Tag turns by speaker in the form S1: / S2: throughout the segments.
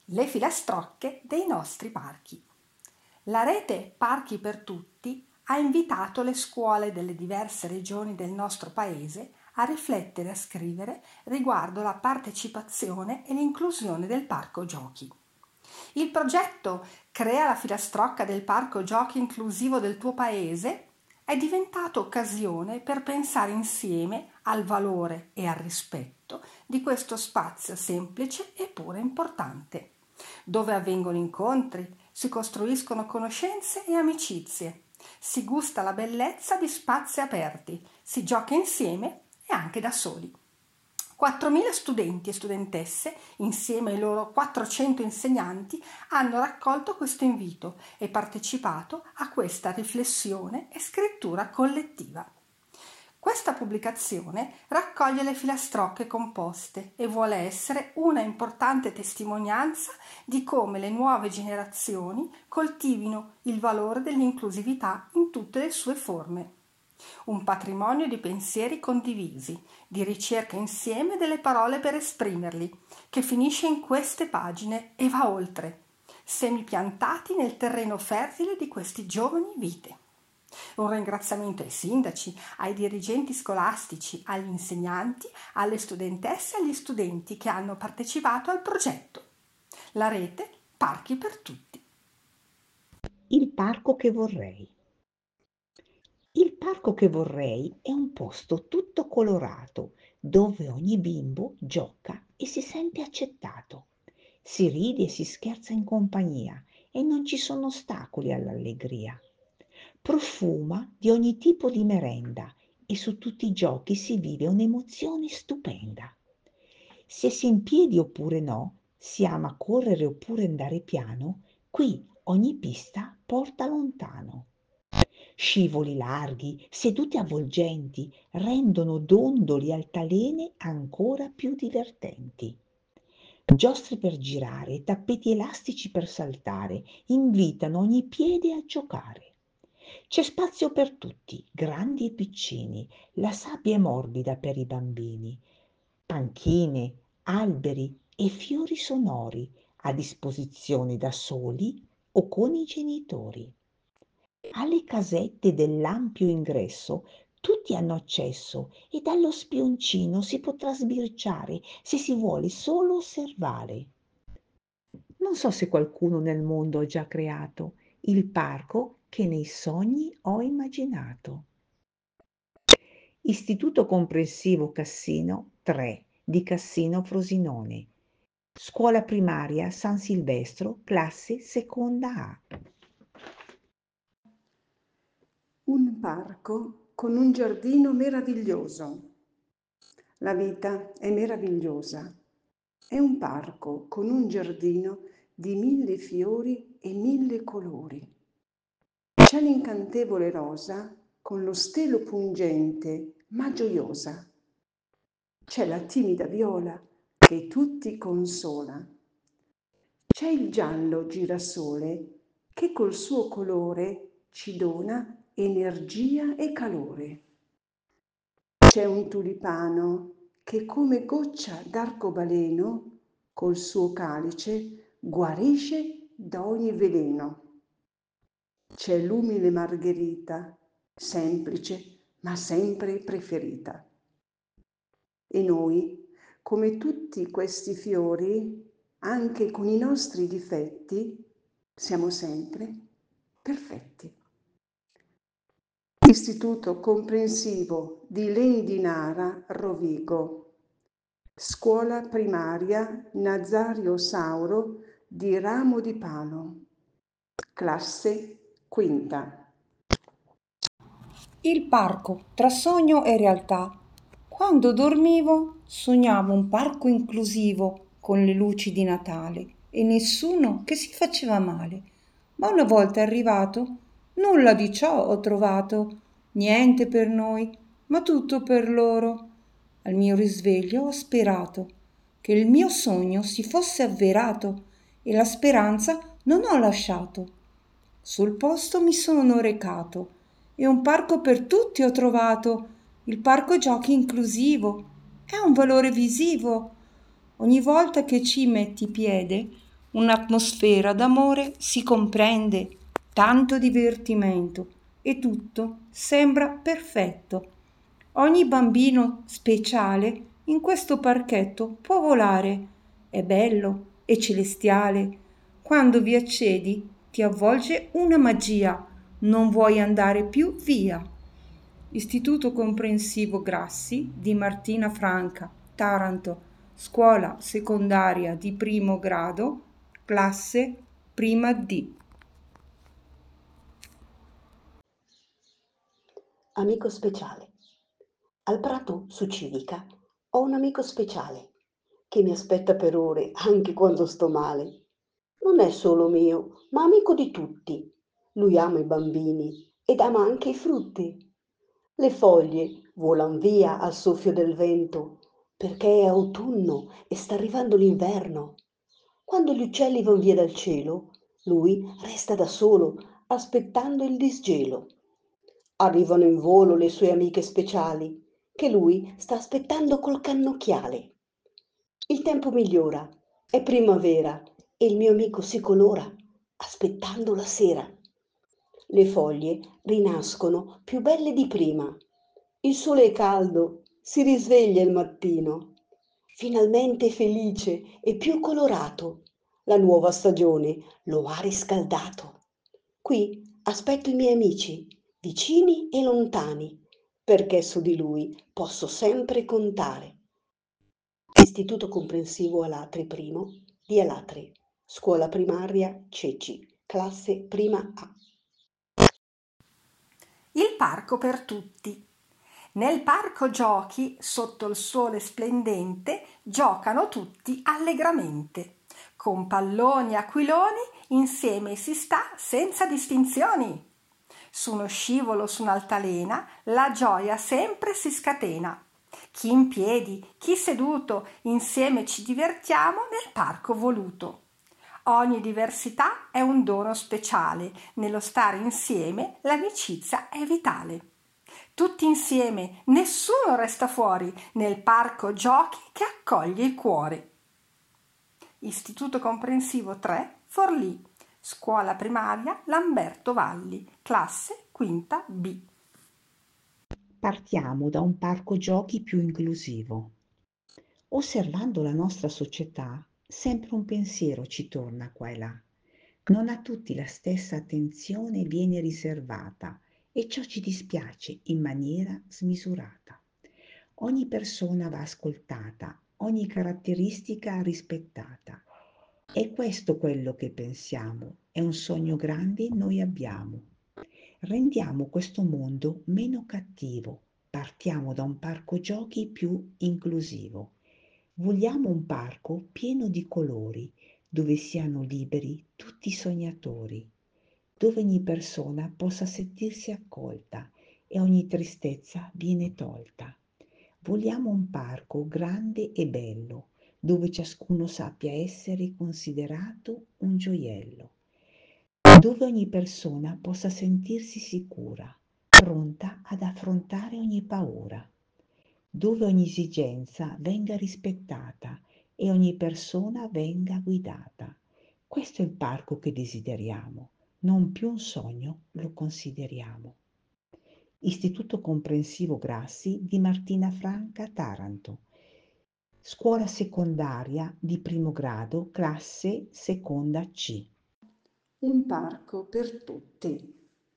S1: le filastrocche dei nostri parchi. La rete Parchi per Tutti ha invitato le scuole delle diverse regioni del nostro paese a riflettere e a scrivere riguardo la partecipazione e l'inclusione del parco giochi. Il progetto Crea la filastrocca del parco giochi inclusivo del tuo paese è diventato occasione per pensare insieme al valore e al rispetto di questo spazio semplice eppure importante, dove avvengono incontri, si costruiscono conoscenze e amicizie, si gusta la bellezza di spazi aperti, si gioca insieme e anche da soli. 4.000 studenti e studentesse, insieme ai loro 400 insegnanti, hanno raccolto questo invito e partecipato a questa riflessione e scrittura collettiva. Questa pubblicazione raccoglie le filastrocche composte e vuole essere una importante testimonianza di come le nuove generazioni coltivino il valore dell'inclusività in tutte le sue forme. Un patrimonio di pensieri condivisi, di ricerca insieme delle parole per esprimerli, che finisce in queste pagine e va oltre, semi piantati nel terreno fertile di questi giovani vite. Un ringraziamento ai sindaci, ai dirigenti scolastici, agli insegnanti, alle studentesse e agli studenti che hanno partecipato al progetto. La rete Parchi per Tutti.
S2: Il parco che vorrei. Il parco che vorrei è un posto tutto colorato, dove ogni bimbo gioca e si sente accettato. Si ride e si scherza in compagnia e non ci sono ostacoli all'allegria. Profuma di ogni tipo di merenda e su tutti i giochi si vive un'emozione stupenda. Se si è in piedi oppure no, si ama correre oppure andare piano, qui ogni pista porta lontano. Scivoli larghi, sedute avvolgenti, rendono dondoli altalene ancora più divertenti. Giostre per girare, tappeti elastici per saltare, invitano ogni piede a giocare. C'è spazio per tutti, grandi e piccini, la sabbia è morbida per i bambini. Panchine, alberi e fiori sonori a disposizione da soli o con i genitori. Alle casette dell'ampio ingresso tutti hanno accesso e dallo spioncino si potrà sbirciare se si vuole solo osservare. Non so se qualcuno nel mondo ha già creato il parco che nei sogni ho immaginato. Istituto Comprensivo Cassino 3 di Cassino Frosinone. Scuola primaria San Silvestro, classe seconda A.
S3: Un parco con un giardino meraviglioso. La vita è meravigliosa. È un parco con un giardino di 1000 fiori e 1000 colori. C'è l'incantevole rosa con lo stelo pungente ma gioiosa. C'è la timida viola che tutti consola. C'è il giallo girasole che col suo colore ci dona energia e calore. C'è un tulipano che come goccia d'arcobaleno col suo calice guarisce da ogni veleno. C'è l'umile margherita, semplice ma sempre preferita. E noi, come tutti questi fiori, anche con i nostri difetti, siamo sempre perfetti. Istituto Comprensivo di Lendinara, Rovigo. Scuola primaria Nazario Sauro di Ramo di Palo. Classe quinta.
S4: Il parco tra sogno e realtà. Quando dormivo sognavo un parco inclusivo con le luci di Natale e nessuno che si faceva male. Ma una volta arrivato, nulla di ciò ho trovato, niente per noi, ma tutto per loro. Al mio risveglio ho sperato che il mio sogno si fosse avverato e la speranza non ho lasciato. Sul posto mi sono recato e un parco per tutti ho trovato, il parco giochi inclusivo, è un valore visivo. Ogni volta che ci metti piede, un'atmosfera d'amore si comprende, tanto divertimento e tutto sembra perfetto. Ogni bambino speciale in questo parchetto può volare, è bello e celestiale. Quando vi accedi ti avvolge una magia, non vuoi andare più via. Istituto Comprensivo Grassi di Martina Franca, Taranto, scuola secondaria di primo grado, classe prima D.
S5: Amico speciale. Al prato su Civica ho un amico speciale che mi aspetta per ore anche quando sto male. Non è solo mio, ma amico di tutti. Lui ama i bambini ed ama anche i frutti. Le foglie volan via al soffio del vento perché è autunno e sta arrivando l'inverno. Quando gli uccelli van via dal cielo, lui resta da solo aspettando il disgelo. Arrivano in volo le sue amiche speciali, che lui sta aspettando col cannocchiale. Il tempo migliora, è primavera e il mio amico si colora, aspettando la sera. Le foglie rinascono più belle di prima. Il sole è caldo, si risveglia il mattino. Finalmente felice e più colorato. La nuova stagione lo ha riscaldato. Qui aspetto i miei amici, vicini e lontani, perché su di lui posso sempre contare. Istituto Comprensivo Alatri I di Alatri, scuola primaria Ceci, classe prima A.
S1: Il parco per tutti. Nel parco giochi, sotto il sole splendente, giocano tutti allegramente. Con palloni e aquiloni insieme si sta senza distinzioni. Su uno scivolo, su un'altalena, la gioia sempre si scatena. Chi in piedi, chi seduto, insieme ci divertiamo nel parco voluto. Ogni diversità è un dono speciale, nello stare insieme l'amicizia è vitale. Tutti insieme, nessuno resta fuori, nel parco giochi che accoglie il cuore. Istituto Comprensivo 3, Forlì, scuola primaria Lamberto Valli, classe quinta B.
S2: Partiamo da un parco giochi più inclusivo. Osservando la nostra società, sempre un pensiero ci torna qua e là. Non a tutti la stessa attenzione viene riservata e ciò ci dispiace in maniera smisurata. Ogni persona va ascoltata, ogni caratteristica rispettata. È questo quello che pensiamo, è un sogno grande noi abbiamo. Rendiamo questo mondo meno cattivo, partiamo da un parco giochi più inclusivo. Vogliamo un parco pieno di colori, dove siano liberi tutti i sognatori, dove ogni persona possa sentirsi accolta e ogni tristezza viene tolta. Vogliamo un parco grande e bello, dove ciascuno sappia essere considerato un gioiello, dove ogni persona possa sentirsi sicura, pronta ad affrontare ogni paura, dove ogni esigenza venga rispettata e ogni persona venga guidata. Questo è il parco che desideriamo, non più un sogno lo consideriamo. Istituto Comprensivo Grassi di Martina Franca, Taranto. Scuola secondaria di primo grado, classe seconda C.
S3: Un parco per tutti.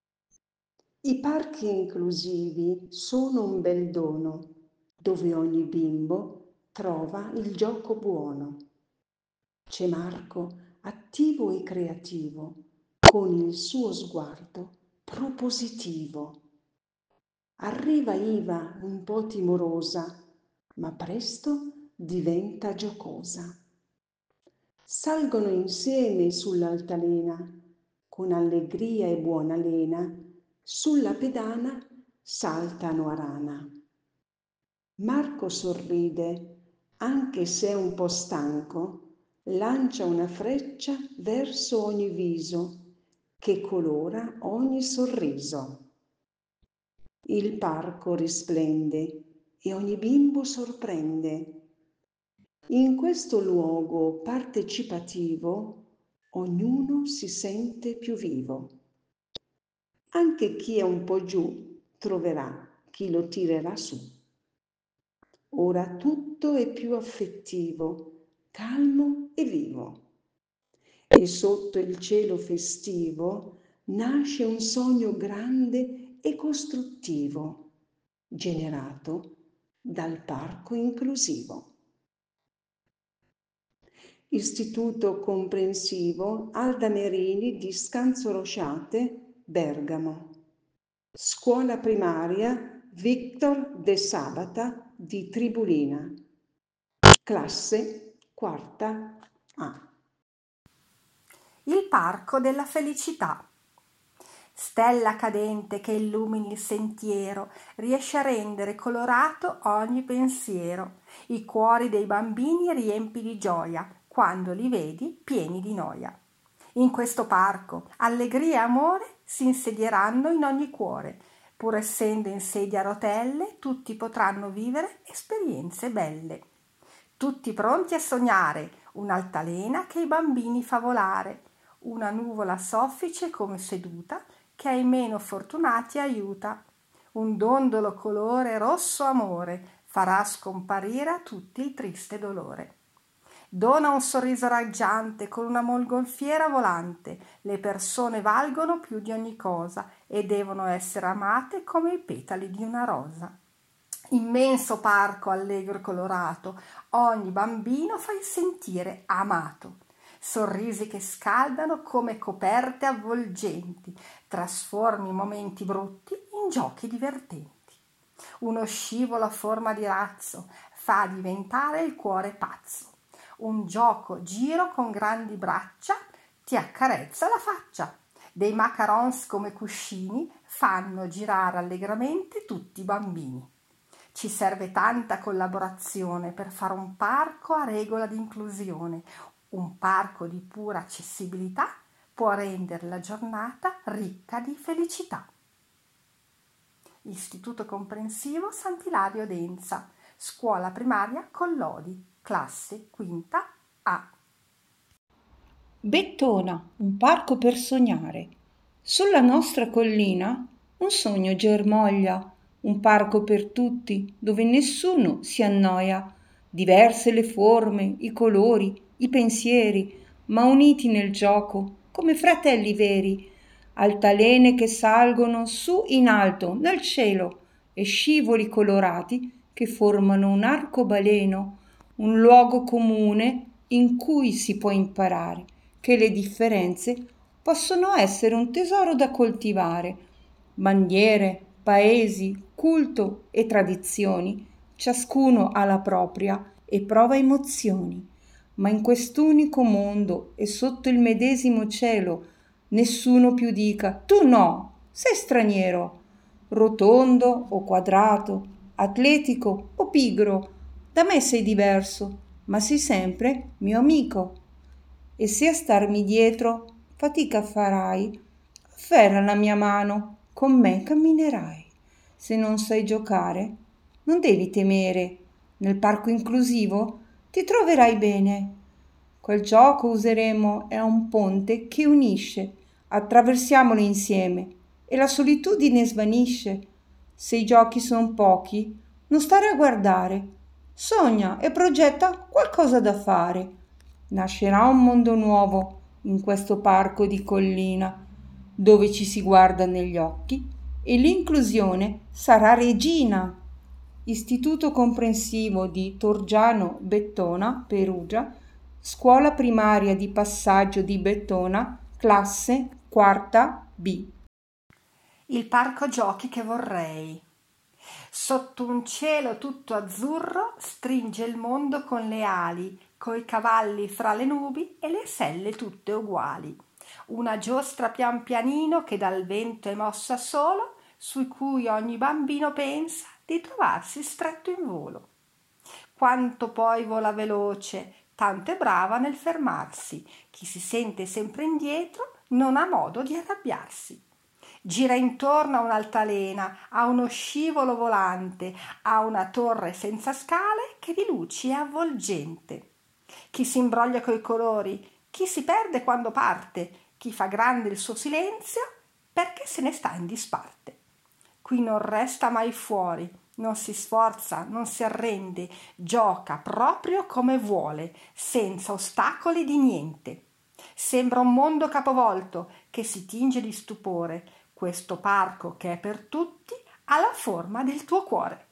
S3: I parchi inclusivi sono un bel dono, dove ogni bimbo trova il gioco buono. C'è Marco, attivo e creativo, con il suo sguardo propositivo. Arriva Iva un po' timorosa, ma presto diventa giocosa. Salgono insieme sull'altalena, con allegria e buona lena, sulla pedana saltano a rana. Marco sorride, anche se è un po' stanco, lancia una freccia verso ogni viso, che colora ogni sorriso. Il parco risplende e ogni bimbo sorprende. In questo luogo partecipativo ognuno si sente più vivo. Anche chi è un po' giù troverà chi lo tirerà su. Ora tutto è più affettivo, calmo e vivo. E sotto il cielo festivo nasce un sogno grande e costruttivo, generato dal parco inclusivo. Istituto Comprensivo Alda Merini di Scanzorosciate, Bergamo. Scuola primaria Victor De Sabata di Tribulina. Classe quarta A.
S1: Il parco della felicità. Stella cadente che illumini il sentiero, riesce a rendere colorato ogni pensiero. I cuori dei bambini riempi di gioia quando li vedi pieni di noia. In questo parco allegria e amore si insedieranno in ogni cuore. Pur essendo in sedia a rotelle, tutti potranno vivere esperienze belle. Tutti pronti a sognare, un'altalena che i bambini fa volare, una nuvola soffice come seduta che ai meno fortunati aiuta. Un dondolo colore rosso amore farà scomparire a tutti il triste dolore. Dona un sorriso raggiante con una mongolfiera volante. Le persone valgono più di ogni cosa e devono essere amate come i petali di una rosa. Immenso parco allegro e colorato, ogni bambino fai sentire amato. Sorrisi che scaldano come coperte avvolgenti, trasformi momenti brutti in giochi divertenti. Uno scivolo a forma di razzo fa diventare il cuore pazzo. Un gioco giro con grandi braccia ti accarezza la faccia. Dei macarons come cuscini fanno girare allegramente tutti i bambini. Ci serve tanta collaborazione per fare un parco a regola di inclusione. Un parco di pura accessibilità può rendere la giornata ricca di felicità. Istituto Comprensivo Sant'Ilario d'Enza, scuola primaria Collodi, classe quinta A.
S4: Bettona, un parco per sognare. Sulla nostra collina un sogno germoglia, un parco per tutti, dove nessuno si annoia. Diverse le forme, i colori, i pensieri, ma uniti nel gioco, come fratelli veri. Altalene che salgono su in alto nel cielo e scivoli colorati che formano un arcobaleno, un luogo comune in cui si può imparare che le differenze possono essere un tesoro da coltivare. Bandiere, paesi, culto e tradizioni, ciascuno ha la propria e prova emozioni. Ma in quest'unico mondo e sotto il medesimo cielo nessuno più dica tu no, sei straniero, rotondo o quadrato, atletico o pigro, da me sei diverso, ma sei sempre mio amico. E se a starmi dietro fatica farai, afferra la mia mano, con me camminerai. Se non sai giocare, non devi temere, nel parco inclusivo ti troverai bene. Quel gioco useremo è un ponte che unisce, attraversiamolo insieme e la solitudine svanisce. Se i giochi son pochi, non stare a guardare, sogna e progetta qualcosa da fare. Nascerà un mondo nuovo in questo parco di collina, dove ci si guarda negli occhi e l'inclusione sarà regina. Istituto Comprensivo di Torgiano Bettona, Perugia, scuola primaria di passaggio di Bettona, classe quarta B.
S1: Il parco giochi che vorrei. Sotto un cielo tutto azzurro stringe il mondo con le ali, coi cavalli fra le nubi e le selle tutte uguali. Una giostra pian pianino che dal vento è mossa solo, su cui ogni bambino pensa di trovarsi stretto in volo. Quanto poi vola veloce, tanto è brava nel fermarsi. Chi si sente sempre indietro non ha modo di arrabbiarsi. gira intorno a un'altalena, a uno scivolo volante, a una torre senza scale che di luci è avvolgente. Chi si imbroglia coi colori, chi si perde quando parte, chi fa grande il suo silenzio perché se ne sta in disparte. Qui non resta mai fuori, non si sforza, non si arrende, gioca proprio come vuole, senza ostacoli di niente. Sembra un mondo capovolto che si tinge di stupore. Questo parco che è per tutti ha la forma del tuo cuore.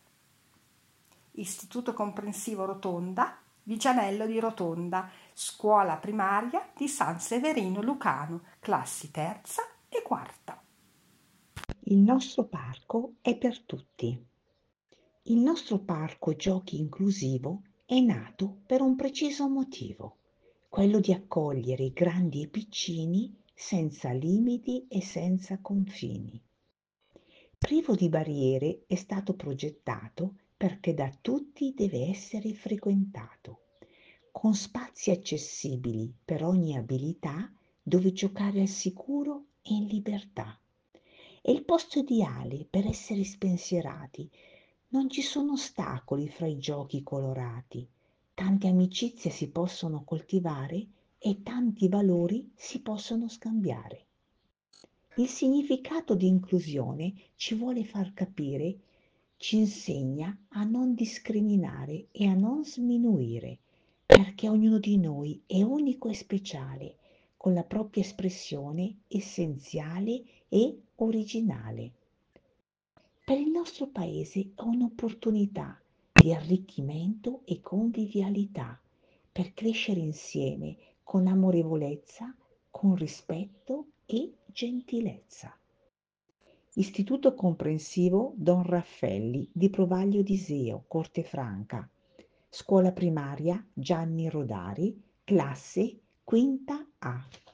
S1: Istituto Comprensivo Rotonda, Vigianello di Rotonda, scuola primaria di San Severino Lucano, classi terza e quarta.
S2: Il nostro parco è per tutti. Il nostro parco giochi inclusivo è nato per un preciso motivo, quello di accogliere i grandi e piccini senza limiti e senza confini. Privo di barriere è stato progettato perché da tutti deve essere frequentato, con spazi accessibili per ogni abilità dove giocare al sicuro e in libertà. È il posto ideale per essere spensierati. Non ci sono ostacoli fra i giochi colorati. Tante amicizie si possono coltivare e tanti valori si possono scambiare. Il significato di inclusione ci vuole far capire, ci insegna a non discriminare e a non sminuire, perché ognuno di noi è unico e speciale, con la propria espressione essenziale e originale. Per il nostro Paese è un'opportunità di arricchimento e convivialità per crescere insieme con amorevolezza, con rispetto e gentilezza. Istituto Comprensivo Don Raffelli di Provaglio di Seo, Corte Franca. Scuola primaria Gianni Rodari, classe quinta A.